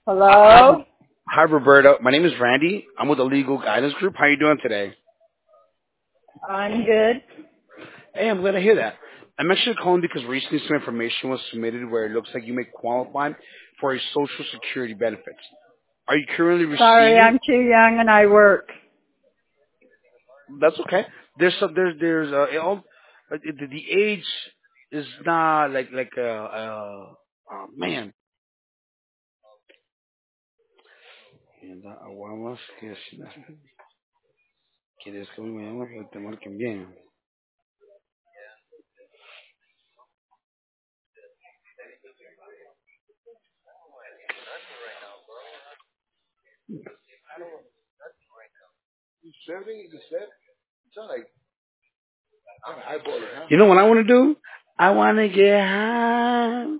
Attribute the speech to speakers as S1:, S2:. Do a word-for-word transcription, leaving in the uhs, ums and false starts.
S1: Hi,
S2: Hello?
S1: hi, Roberta. My name is Randy. I'm with the Legal Guidance Group. How are you doing today?
S2: I'm good.
S1: Hey, I'm glad to hear that. I'm actually calling because recently some information was submitted where it looks like you may qualify for a Social Security benefits. Are you currently
S2: Sorry,
S1: receiving?
S2: I'm too young and I work.
S1: That's okay. There's some. There's there's uh, it all, uh, the, the age is not like like uh, uh oh man. And, uh, aguamos que si- quieres que me llame, que te marquen bien. You know what I want to do? I want to get high.